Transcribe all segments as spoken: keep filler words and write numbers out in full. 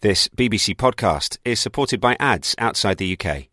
This B B C podcast is supported by ads outside the U K.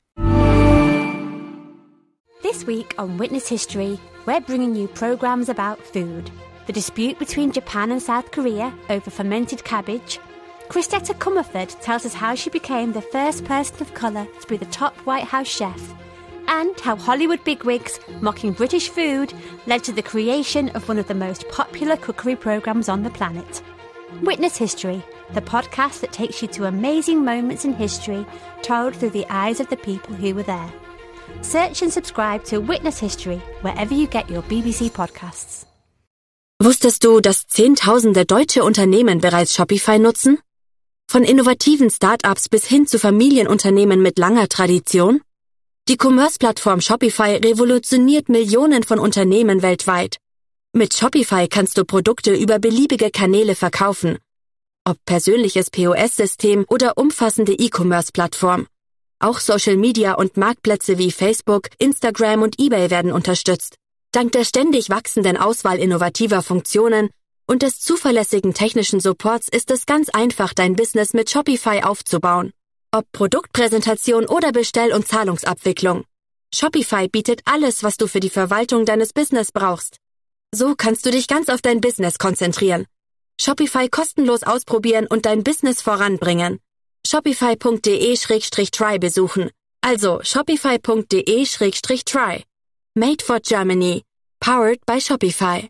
This week on Witness History, we're bringing you programmes about food. The dispute between Japan and South Korea over fermented cabbage. Christetta Comerford tells us how she became the first person of colour to be the top White House chef. And how Hollywood bigwigs mocking British food led to the creation of one of the most popular cookery programmes on the planet. Witness History, the podcast that takes you to amazing moments in history told through the eyes of the people who were there. Search and subscribe to Witness History wherever you get your B B C podcasts. Wusstest du, dass Zehntausende deutsche Unternehmen bereits Shopify nutzen? Von innovativen Start-ups bis hin zu Familienunternehmen mit langer Tradition? Die Commerce-Plattform Shopify revolutioniert Millionen von Unternehmen weltweit. Mit Shopify kannst du Produkte über beliebige Kanäle verkaufen. Ob persönliches P O S-System oder umfassende E-Commerce-Plattform. Auch Social Media und Marktplätze wie Facebook, Instagram und eBay werden unterstützt. Dank der ständig wachsenden Auswahl innovativer Funktionen und des zuverlässigen technischen Supports ist es ganz einfach, dein Business mit Shopify aufzubauen. Ob Produktpräsentation oder Bestell- und Zahlungsabwicklung. Shopify bietet alles, was du für die Verwaltung deines Business brauchst. So kannst du dich ganz auf dein Business konzentrieren. Shopify kostenlos ausprobieren und dein Business voranbringen. Shopify punkt de Schrägstrich try besuchen. Also shopify punkt de Schrägstrich try. Made for Germany. Powered by Shopify.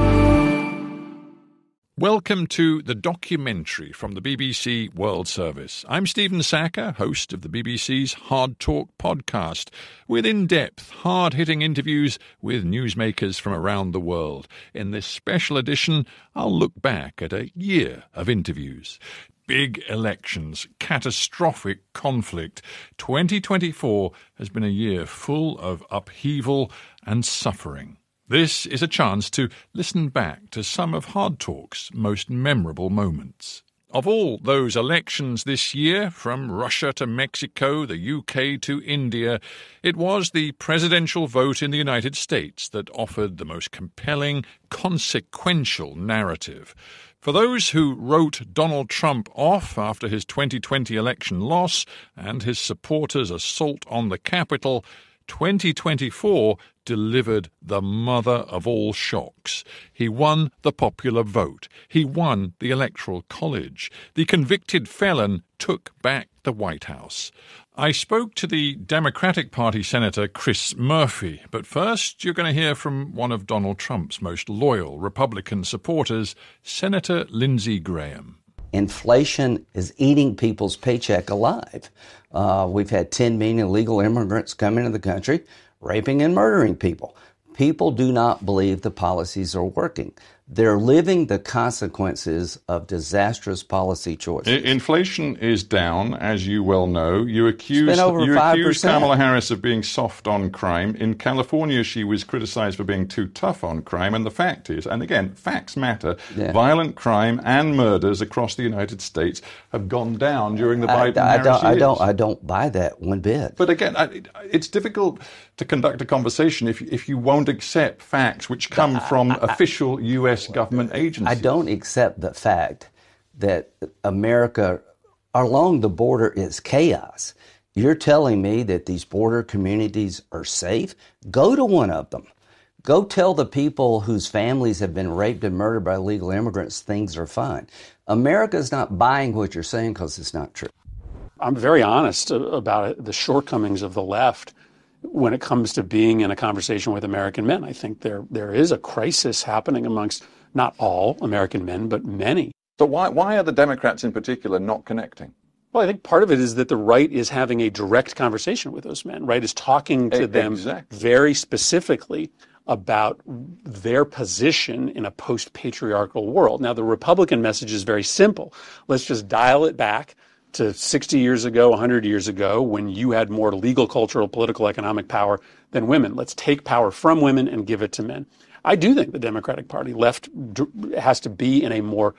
Welcome to the documentary from the B B C World Service. I'm Stephen Sackur, host of the B B C's Hard Talk podcast, with in-depth, hard-hitting interviews with newsmakers from around the world. In this special edition, I'll look back at a year of interviews. Big elections, catastrophic conflict. twenty twenty-four has been a year full of upheaval and suffering. This is a chance to listen back to some of Hard Talk's most memorable moments. Of all those elections this year, from Russia to Mexico, the U K to India, it was the presidential vote in the United States that offered the most compelling, consequential narrative. For those who wrote Donald Trump off after his twenty twenty election loss and his supporters' assault on the Capitol, twenty twenty-four delivered the mother of all shocks. He won the popular vote. He won the Electoral College. The convicted felon took back the White House. I spoke to the Democratic Party Senator Chris Murphy, but first you're going to hear from one of Donald Trump's most loyal Republican supporters, Senator Lindsey Graham. Inflation is eating people's paycheck alive. Uh, we've had ten million illegal immigrants come into the country, raping and murdering people. People do not believe the policies are working. They're living the consequences of disastrous policy choices. Inflation is down, as you well know. You accused, you accused Kamala Harris of being soft on crime. In California, she was criticized for being too tough on crime. And the fact is, and again, facts matter, yeah. violent crime and murders across the United States have gone down during the Biden-Harris years. I don't, I don't buy that one bit. But again, it's difficult to conduct a conversation if, if you won't accept facts which come I, from I, official U S government agencies. I don't accept the fact that America along the border is chaos. You're telling me that these border communities are safe? Go to one of them. Go tell the people whose families have been raped and murdered by illegal immigrants things are fine. America's not buying what you're saying because it's not true. I'm very honest about the shortcomings of the left when it comes to being in a conversation with American men. I think there there is a crisis happening amongst not all American men, but many. So why why are the Democrats in particular not connecting? Well, I think part of it is that the right is having a direct conversation with those men, right? Is talking to them exactly. very specifically about their position in a post-patriarchal world. Now, the Republican message is very simple. Let's just dial it back to sixty years ago, one hundred years ago, when you had more legal, cultural, political, economic power than women. Let's take power from women and give it to men. I do think the Democratic Party left has to be in a more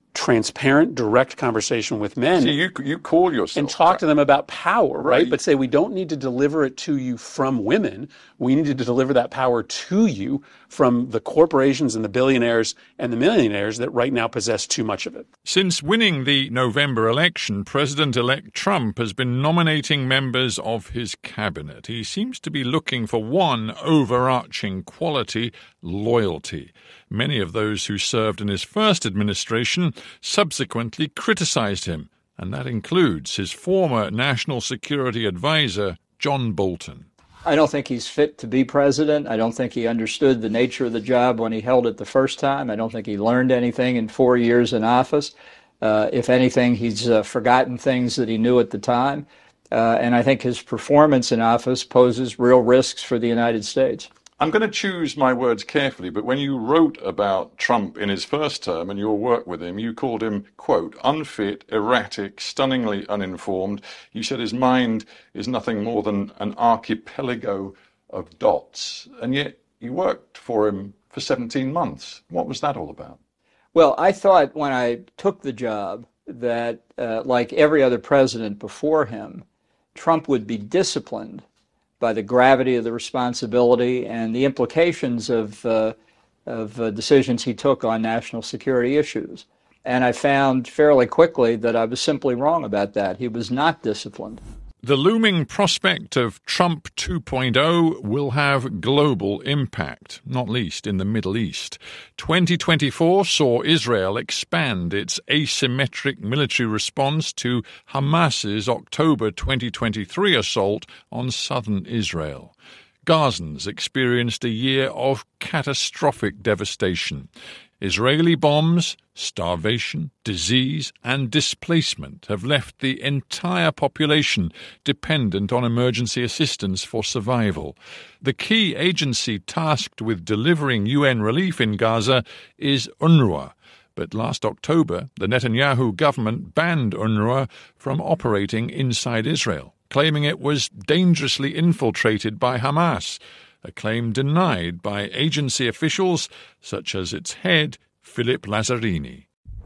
transparent, direct conversation with men. See, you, you call yourself... And talk to them about power, right? Right. But say, we don't need to deliver it to you from women. We need to deliver that power to you from the corporations and the billionaires and the millionaires that right now possess too much of it. Since winning the November election, President-elect Trump has been nominating members of his cabinet. He seems to be looking for one overarching quality: loyalty. Many of those who served in his first administration subsequently criticized him, and that includes his former national security advisor, John Bolton. I don't think he's fit to be president. I don't think he understood the nature of the job when he held it the first time. I don't think he learned anything in four years in office. Uh, if anything, he's uh, forgotten things that he knew at the time. Uh, and I think his performance in office poses real risks for the United States. I'm going to choose my words carefully, but when you wrote about Trump in his first term and your work with him, you called him, quote, unfit, erratic, stunningly uninformed. You said his mind is nothing more than an archipelago of dots. And yet you worked for him for seventeen months. What was that all about? Well, I thought when I took the job that, uh, like every other president before him, Trump would be disciplined by the gravity of the responsibility and the implications of, uh, of uh, decisions he took on national security issues. And I found fairly quickly that I was simply wrong about that. He was not disciplined. The looming prospect of Trump two point oh will have global impact, not least in the Middle East. twenty twenty-four saw Israel expand its asymmetric military response to Hamas's October twenty twenty-three assault on southern Israel. Gazans experienced a year of catastrophic devastation. Israeli bombs, starvation, disease, and displacement have left the entire population dependent on emergency assistance for survival. The key agency tasked with delivering U N relief in Gaza is UNRWA. But last October, the Netanyahu government banned UNRWA from operating inside Israel, claiming it was dangerously infiltrated by Hamas, a claim denied by agency officials such as its head, Philip Lazzarini.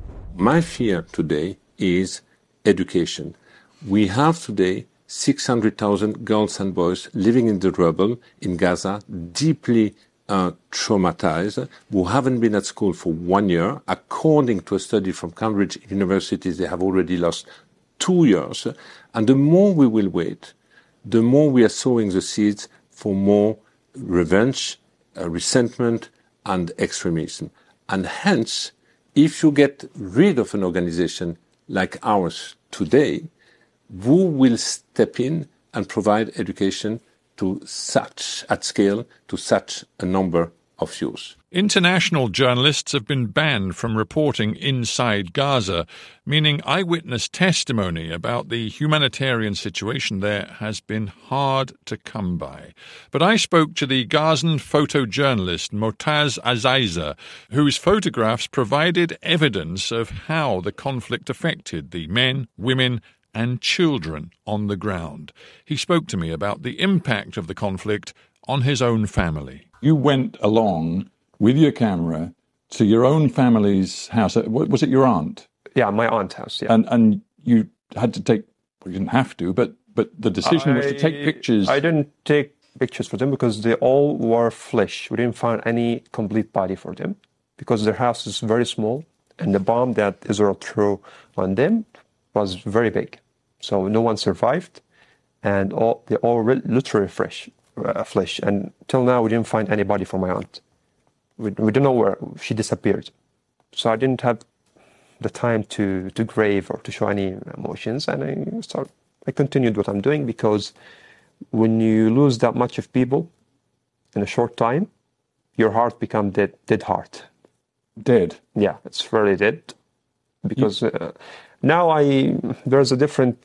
My fear today is education. We have today six hundred thousand girls and boys living in the rubble in Gaza, deeply uh, traumatized, who haven't been at school for one year. According to a study from Cambridge University, they have already lost two years. And the more we will wait, the more we are sowing the seeds for more revenge, uh, resentment, and extremism. And hence, if you get rid of an organization like ours today, who will step in and provide education to such, at scale, to such a number of youth? International journalists have been banned from reporting inside Gaza, meaning eyewitness testimony about the humanitarian situation there has been hard to come by. But I spoke to the Gazan photojournalist Motaz Azaiza, whose photographs provided evidence of how the conflict affected the men, women, and children on the ground. He spoke to me about the impact of the conflict on his own family. You went along with your camera to your own family's house. Was it your aunt? Yeah, my aunt's house, yeah. And and you had to take, well, you didn't have to, but, but the decision I, was to take pictures. I didn't take pictures for them because they all were flesh. We didn't find any complete body for them because their house is very small and the bomb that Israel threw on them was very big. So no one survived and all they all literally fresh, uh, flesh. And till now we didn't find any body for my aunt. We, we don't know where she disappeared. So I didn't have the time to, to grave or to show any emotions. And I, start, I continued what I'm doing because when you lose that much of people in a short time, your heart becomes dead, dead heart. Dead? Yeah, it's really dead. Because uh, now I there's a different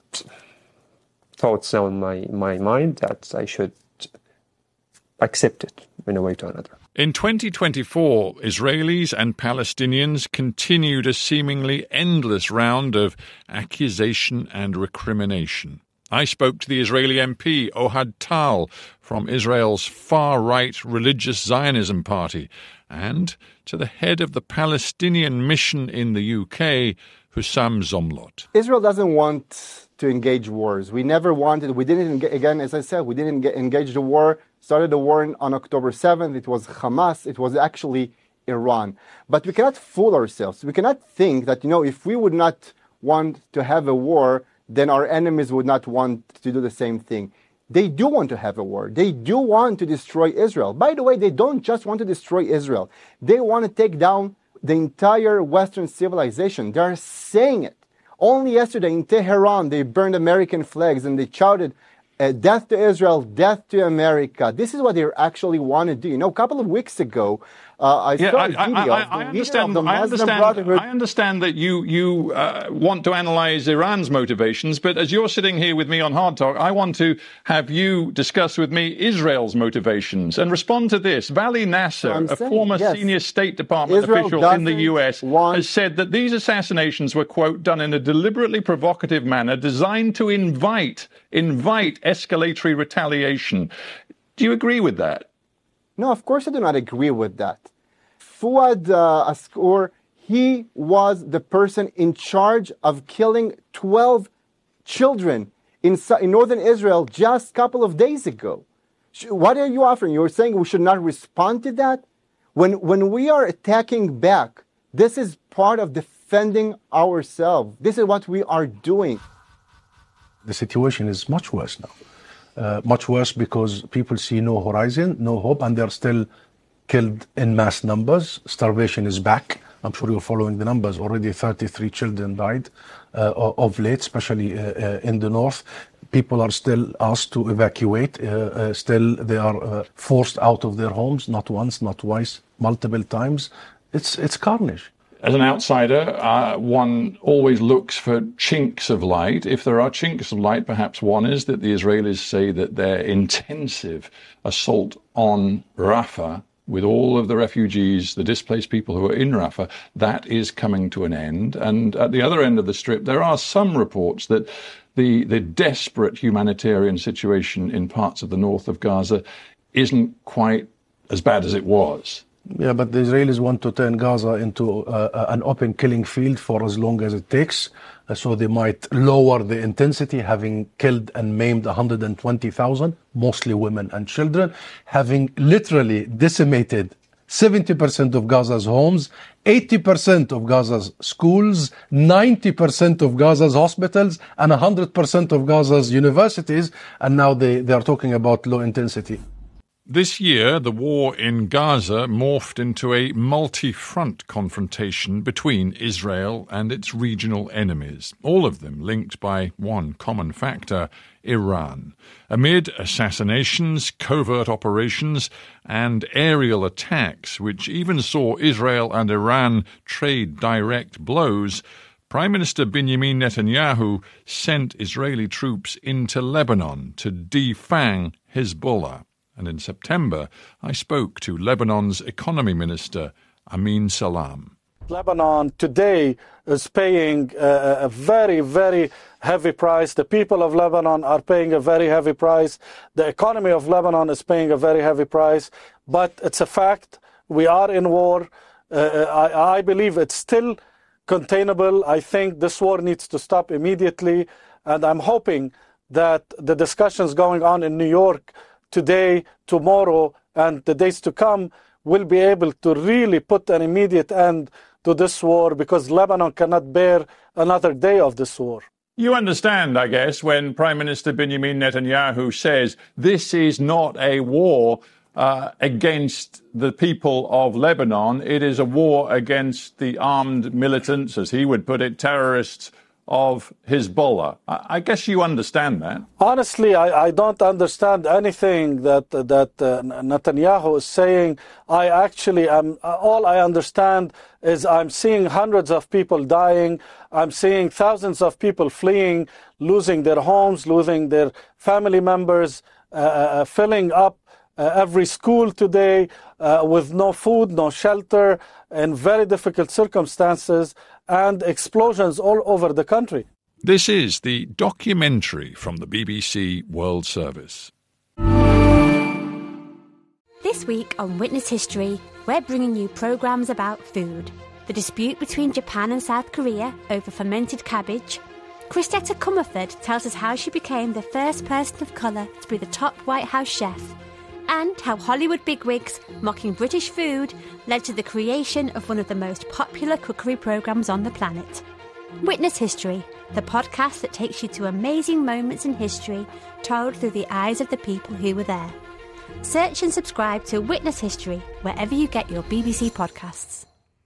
thoughts now in my, my mind that I should accept it in a way to another. In twenty twenty-four, Israelis and Palestinians continued a seemingly endless round of accusation and recrimination. I spoke to the Israeli M P Ohad Tal from Israel's far-right religious Zionism party, and to the head of the Palestinian mission in the U K, Hussam Zomlot. Israel doesn't want to engage wars. We never wanted, we didn't, again, as I said, we didn't engage the war, started the war on October seventh. It was Hamas. It was actually Iran. But we cannot fool ourselves. We cannot think that, you know, if we would not want to have a war, then our enemies would not want to do the same thing. They do want to have a war. They do want to destroy Israel. By the way, they don't just want to destroy Israel. They want to take down the entire Western civilization. They are saying it. Only yesterday in Tehran, they burned American flags and they shouted, uh, death to Israel, death to America. This is what they actually want to do. You know, a couple of weeks ago, uh, I yeah, saw I, a video I, I, of the I leader understand, of the I Muslim understand, Brotherhood. I understand that you, you uh, want to analyse Iran's motivations, but as you're sitting here with me on Hard Talk, I want to have you discuss with me Israel's motivations and respond to this. Vali Nasser, I'm a saying, former yes. senior State Department Israel official in the doesn't U S, want- has said that these assassinations were, quote, done in a deliberately provocative manner designed to invite, invite escalatory retaliation. Do you agree with that? No, of course I do not agree with that. Fouad uh, Askour, he was the person in charge of killing twelve children in, in northern Israel just a couple of days ago. What are you offering? You're saying we should not respond to that? When, when we are attacking back, this is part of defending ourselves. This is what we are doing. The situation is much worse now. Uh, much worse because people see no horizon, no hope, and they're still killed in mass numbers. Starvation is back. I'm sure you're following the numbers. Already thirty-three children died uh, of late, especially uh, uh, in the north. People are still asked to evacuate. Uh, uh, still, they are uh, forced out of their homes, not once, not twice, multiple times. It's, it's carnage. As an outsider, uh, one always looks for chinks of light. If there are chinks of light, perhaps one is that the Israelis say that their intensive assault on Rafah, with all of the refugees, the displaced people who are in Rafah, that is coming to an end. And at the other end of the strip, there are some reports that the, the desperate humanitarian situation in parts of the north of Gaza isn't quite as bad as it was. Yeah, but the Israelis want to turn Gaza into uh, an open killing field for as long as it takes. Uh, so they might lower the intensity, having killed and maimed one hundred twenty thousand, mostly women and children, having literally decimated seventy percent of Gaza's homes, eighty percent of Gaza's schools, ninety percent of Gaza's hospitals, and one hundred percent of Gaza's universities. And now they, they are talking about low intensity. This year, the war in Gaza morphed into a multi-front confrontation between Israel and its regional enemies, all of them linked by one common factor, Iran. Amid assassinations, covert operations, and aerial attacks, which even saw Israel and Iran trade direct blows, Prime Minister Benjamin Netanyahu sent Israeli troops into Lebanon to defang Hezbollah. And in September, I spoke to Lebanon's economy minister, Amin Salam. Lebanon today is paying a, a very, very heavy price. The people of Lebanon are paying a very heavy price. The economy of Lebanon is paying a very heavy price. But it's a fact. We are in war. Uh, I, I believe it's still containable. I think this war needs to stop immediately. And I'm hoping that the discussions going on in New York today, tomorrow, and the days to come will be able to really put an immediate end to this war, because Lebanon cannot bear another day of this war. You understand, I guess, when Prime Minister Benjamin Netanyahu says this is not a war uh, against the people of Lebanon, it is a war against the armed militants, as he would put it, terrorists of Hezbollah. I guess you understand that. Honestly, I, I don't understand anything that that uh, Netanyahu is saying. I actually am. All I understand is I'm seeing hundreds of people dying. I'm seeing thousands of people fleeing, losing their homes, losing their family members, uh, uh, filling up uh, every school today uh, with no food, no shelter, in very difficult circumstances, and explosions all over the country. This is the documentary from the B B C World Service. This week on Witness History, we're bringing you programs about food. The dispute between Japan and South Korea over fermented cabbage. Christetta Comerford tells us how she became the first person of colour to be the top White House chef, and how Hollywood bigwigs mocking British food led to the creation of one of the most popular cookery programmes on the planet. Witness History, the podcast that takes you to amazing moments in history told through the eyes of the people who were there. Search and subscribe to Witness History wherever you get your B B C podcasts.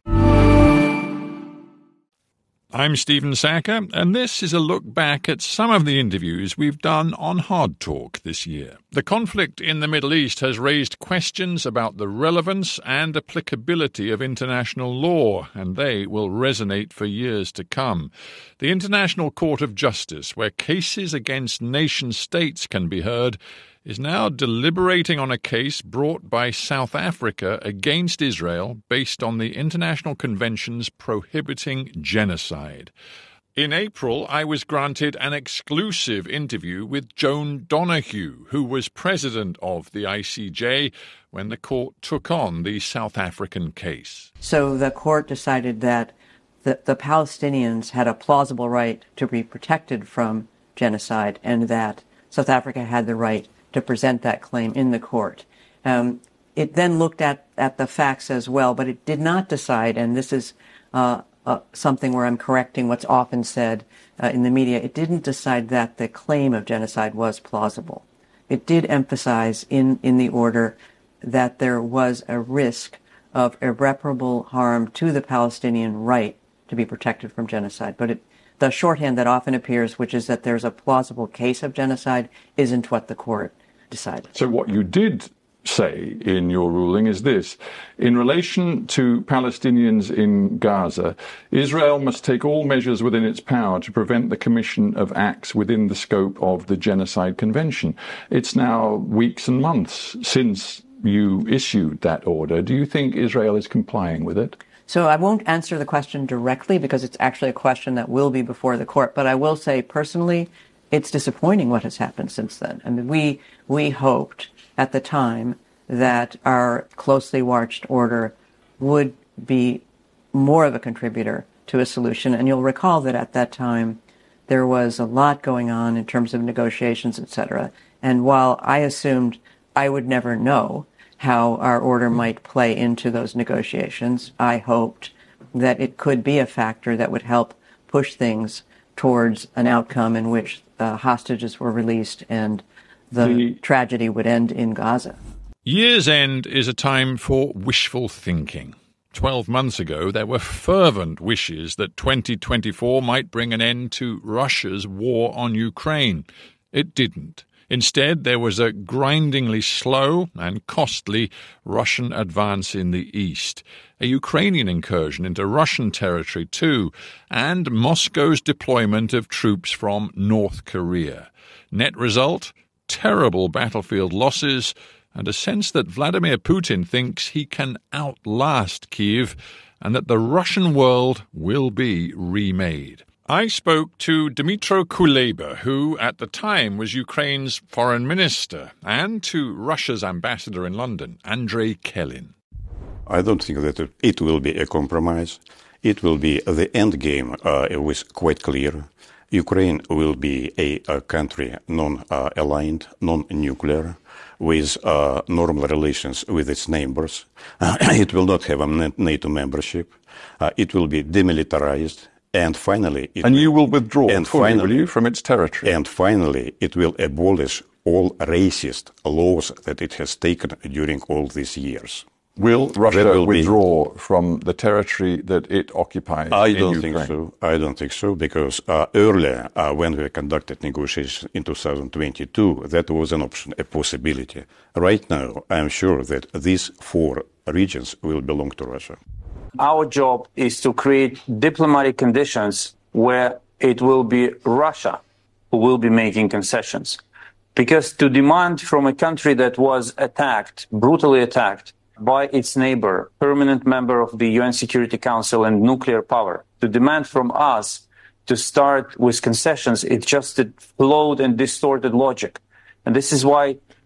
I'm Stephen Sackur, and this is a look back at some of the interviews we've done on Hard Talk this year. The conflict in the Middle East has raised questions about the relevance and applicability of international law, and they will resonate for years to come. The International Court of Justice, where cases against nation-states can be heard, is now deliberating on a case brought by South Africa against Israel based on the international conventions prohibiting genocide. In April, I was granted an exclusive interview with Joan Donoghue, who was president of the I C J when the court took on the South African case. So the court decided that the, the Palestinians had a plausible right to be protected from genocide and that South Africa had the right to present that claim in the court. Um, it then looked at, at the facts as well, but it did not decide, and this is uh, uh, something where I'm correcting what's often said uh, in the media, it didn't decide that the claim of genocide was plausible. It did emphasize in, in the order that there was a risk of irreparable harm to the Palestinian right to be protected from genocide, but it the shorthand that often appears, which is that there's a plausible case of genocide, isn't what the court decided. So what you did say in your ruling is this: in relation to Palestinians in Gaza, Israel must take all measures within its power to prevent the commission of acts within the scope of the Genocide Convention. It's now weeks and months since you issued that order. Do you think Israel is complying with it? So I won't answer the question directly because it's actually a question that will be before the court. But I will say personally, it's disappointing what has happened since then. I mean, we we hoped at the time that our closely watched order would be more of a contributor to a solution. And you'll recall that at that time, there was a lot going on in terms of negotiations, et cetera. And while I assumed I would never know how our order might play into those negotiations, I hoped that it could be a factor that would help push things towards an outcome in which uh, hostages were released and the, the tragedy would end in Gaza. Year's end is a time for wishful thinking. Twelve months ago, there were fervent wishes that twenty twenty-four might bring an end to Russia's war on Ukraine. It didn't. Instead, there was a grindingly slow and costly Russian advance in the east, a Ukrainian incursion into Russian territory too, and Moscow's deployment of troops from North Korea. Net result? Terrible battlefield losses and a sense that Vladimir Putin thinks he can outlast Kyiv and that the Russian world will be remade. I spoke to Dmytro Kuleba, who at the time was Ukraine's foreign minister, and to Russia's ambassador in London, Andrei Kelin. I don't think that it will be a compromise. It will be the end game uh, was quite clear. Ukraine will be a, a country non-aligned, uh, non-nuclear, with uh, normal relations with its neighbors. Uh, it will not have a NATO membership. Uh, it will be demilitarized. And finally, it and you will withdraw and fully, finally, will you, from its territory? And finally, it will abolish all racist laws that it has taken during all these years. Will Russia will withdraw be, from the territory that it occupies I in don't Ukraine? think so. I don't think so, because uh, earlier, uh, when we conducted negotiations in two thousand twenty-two, that was an option, a possibility. Right now, I'm sure that these four regions will belong to Russia. Our job is to create diplomatic conditions where it will be Russia who will be making concessions. Because to demand from a country that was attacked, brutally attacked, by its neighbor, permanent member of the U N Security Council and nuclear power, to demand from us to start with concessions, it just flawed and distorted logic. And this is why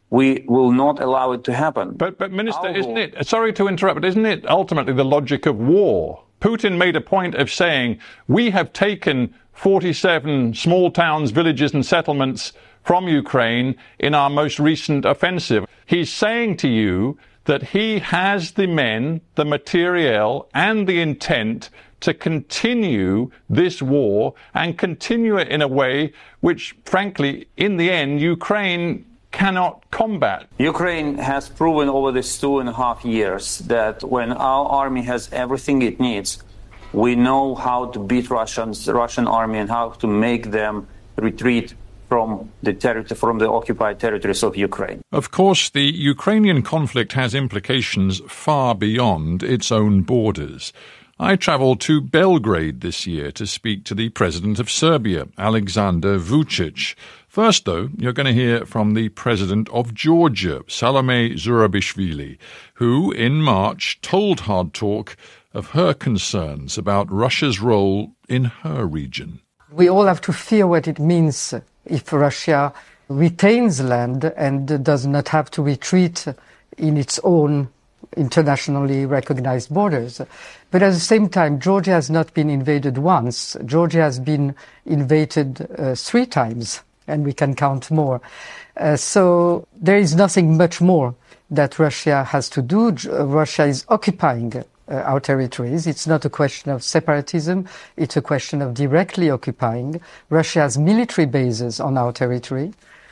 we will not allow it to happen. But, but Minister, isn't it, sorry to interrupt, but isn't it ultimately the logic of war? Putin made a point of saying, we have taken forty-seven small towns, villages and settlements from Ukraine in our most recent offensive. He's saying to you that he has the men, the materiel and the intent to continue this war and continue it in a way which, frankly, in the end, Ukraine cannot combat. Ukraine has proven over these two and a half years that when our army has everything it needs, we know how to beat Russians, the Russian army and how to make them retreat from the territory, from the occupied territories of Ukraine. Of course, the Ukrainian conflict has implications far beyond its own borders. I travelled to Belgrade this year to speak to the President of Serbia, Alexander Vučić. First, though, you're going to hear from the President of Georgia, Salome Zurabishvili, who, in March, told Hard Talk of her concerns about Russia's role in her region. We all have to fear what it means if Russia retains land and does not have to retreat in its own internationally recognized borders. But at the same time, Georgia has not been invaded once. Georgia has been invaded uh, three times, and we can count more. Uh, so there is nothing much more that Russia has to do. Uh, Russia is occupying uh, our territories. It's not a question of separatism. It's a question of directly occupying. Russia has military bases on our territory.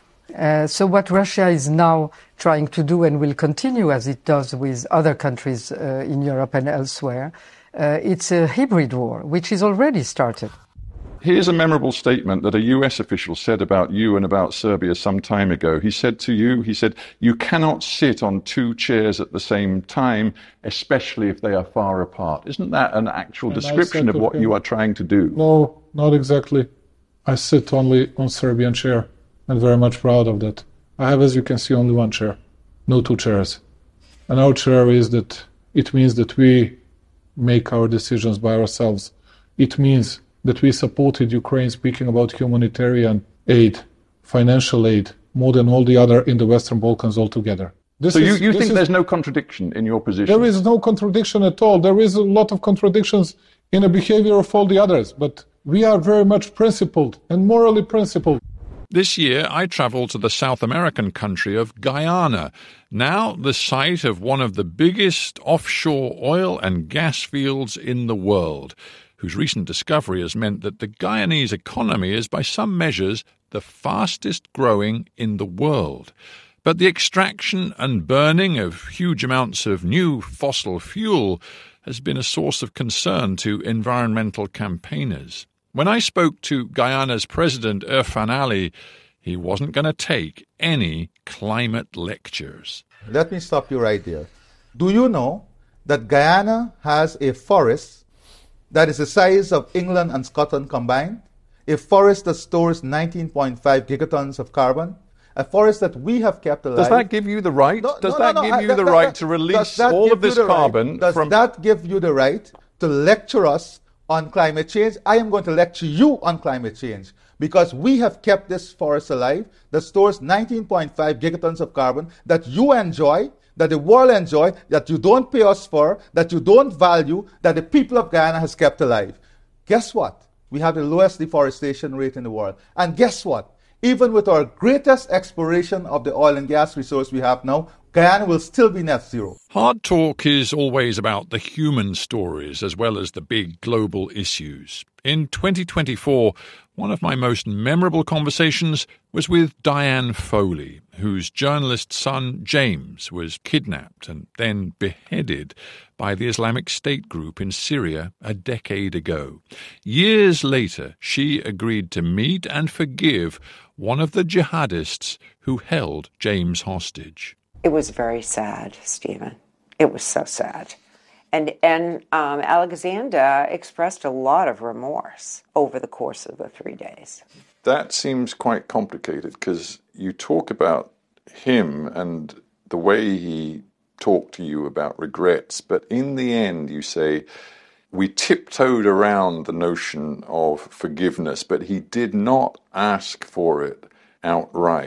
Uh, so what Russia is now trying to do and will continue as it does with other countries uh, in Europe and elsewhere, uh, it's a hybrid war, which is already started. Here's a memorable statement that a U S official said about you and about Serbia some time ago. He said to you, he said, you cannot sit on two chairs at the same time, especially if they are far apart. Isn't that an actual and description of what him, you are trying to do? No, not exactly. I sit only on Serbian chair. I'm very much proud of that. I have, as you can see, only one chair, no two chairs. And our chair is that it means that we make our decisions by ourselves. It means that we supported Ukraine, speaking about humanitarian aid, financial aid, more than all the other in the Western Balkans altogether. This so is, you, you think is, there's no contradiction in your position? There is no contradiction at all. There is a lot of contradictions in the behavior of all the others, but we are very much principled and morally principled. This year, I travelled to the South American country of Guyana, now the site of one of the biggest offshore oil and gas fields in the world, whose recent discovery has meant that the Guyanese economy is, by some measures, the fastest growing in the world. But the extraction and burning of huge amounts of new fossil fuel has been a source of concern to environmental campaigners. When I spoke to Guyana's President Irfaan Ali, he wasn't going to take any climate lectures. Let me stop you right there. Do you know that Guyana has a forest that is the size of England and Scotland combined? A forest that stores nineteen point five gigatons of carbon? A forest that we have kept alive. Does that give you the right? No, does no, that no, no, give you that, the right that, to release all of this carbon? Right? Does from... that give you the right to lecture us on climate change? I am going to lecture you on climate change because we have kept this forest alive that stores nineteen point five gigatons of carbon that you enjoy, that the world enjoy, that you don't pay us for, that you don't value, that the people of Guyana has kept alive. Guess what? We have the lowest deforestation rate in the world. And guess what? Even with our greatest exploration of the oil and gas resource we have now, Guyana will still be net zero. Hard Talk is always about the human stories as well as the big global issues. In twenty twenty-four, one of my most memorable conversations was with Diane Foley, whose journalist son James was kidnapped and then beheaded by the Islamic State group in Syria a decade ago. Years later, she agreed to meet and forgive one of the jihadists who held James hostage. It was very sad, Stephen. It was so sad. And and um, Alexander expressed a lot of remorse over the course of the three days. That seems quite complicated because you talk about him and the way he talked to you about regrets, but in the end you say, we tiptoed around the notion of forgiveness, but he did not ask for it outright.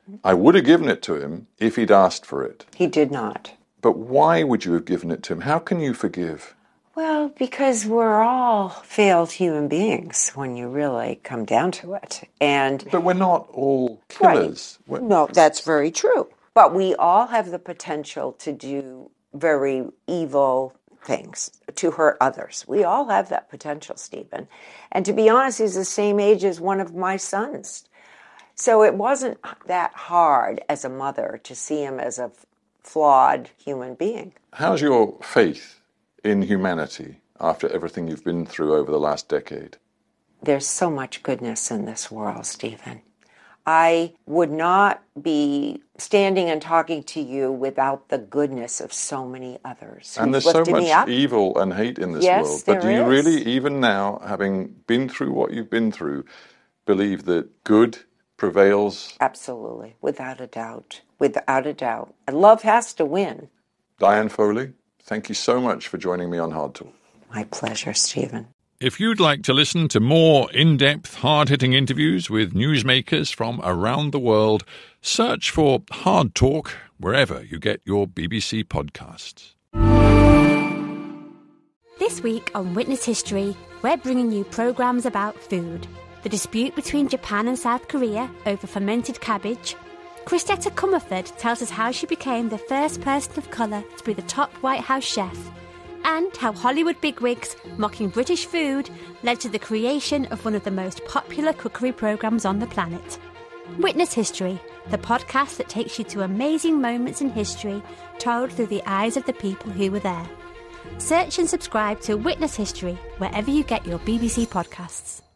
I would have given it to him if he'd asked for it. He did not. But why would you have given it to him? How can you forgive? Well, because we're all failed human beings when you really come down to it. And But we're not all killers. Right. No, that's very true. But we all have the potential to do very evil things, to hurt others. We all have that potential, Stephen. And to be honest, he's the same age as one of my sons. So it wasn't that hard as a mother to see him as a flawed human being. How's your faith in humanity after everything you've been through over the last decade? There's so much goodness in this world, Stephen. I would not be standing and talking to you without the goodness of so many others. And there's so much evil and hate in this yes, world. But do you is. really, even now, having been through what you've been through, believe that good prevails? Absolutely, without a doubt. Without a doubt. And love has to win. Diane Foley, thank you so much for joining me on Hard Talk. My pleasure, Stephen. If you'd like to listen to more in-depth, hard-hitting interviews with newsmakers from around the world, search for Hard Talk wherever you get your B B C podcasts. This week on Witness History, we're bringing you programmes about food. The dispute between Japan and South Korea over fermented cabbage. Christetta Comerford tells us how she became the first person of colour to be the top White House chef. And how Hollywood bigwigs mocking British food led to the creation of one of the most popular cookery programmes on the planet. Witness History, the podcast that takes you to amazing moments in history told through the eyes of the people who were there. Search and subscribe to Witness History wherever you get your B B C podcasts.